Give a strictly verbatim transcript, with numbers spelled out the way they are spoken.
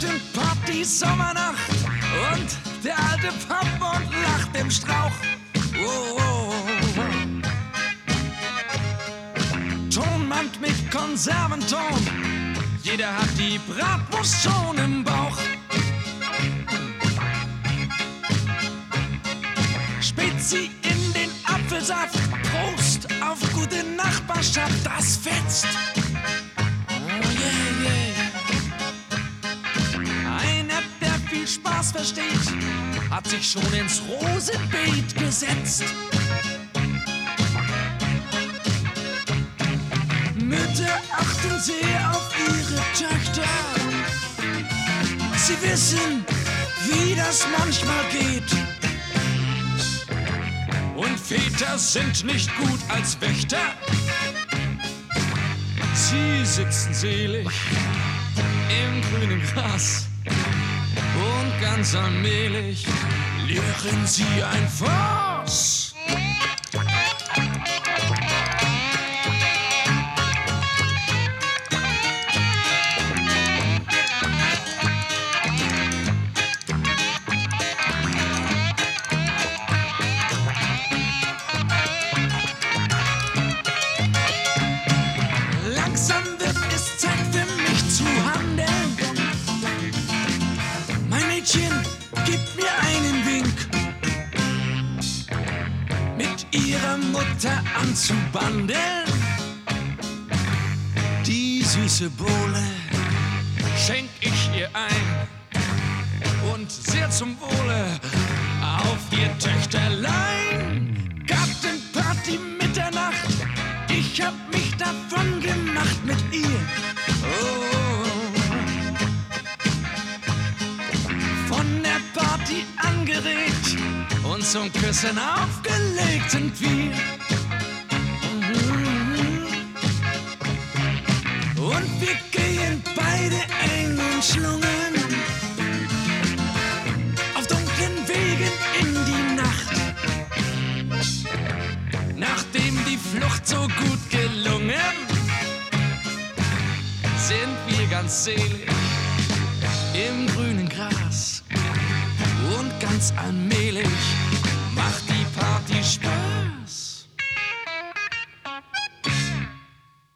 Gartenparty, Sommernacht und der alte Pappmond lacht im Strauch. Oh, oh, oh. Tonband mit Konserventon, jeder hat die Bratwurst schon im Bauch. Spezi in den Apfelsaft, Prost auf gute Nachbarschaft, das fetzt. Oh yeah, yeah. Einer, der viel Spaß versteht, hat sich schon ins Rosenbeet gesetzt. Mütter achten sehr auf ihre Töchter. Sie wissen, wie das manchmal geht. Und Väter sind nicht gut als Wächter. Sie sitzen selig im grünen Gras und ganz allmählich leeren sie ein Fass. Langsam wird es Zeit für mich zu handeln. Mein Mädchen, gib mir einen Wink, mit ihrer Mutter anzubandeln. Die süße Bohle schenk ich ihr ein und sehr zum Wohle auf ihr Töchterlein. Gartenparty Mitternacht, ich hab mich davon gemacht mit ihr. Oh. Von der Party angeregt und zum Küssen aufgelegt sind wir. Mhm. Und wir gehen beide eng umschlungen auf dunklen Wegen in die Nacht. Nachdem die Flucht so gut gelungen, sind wir ganz selig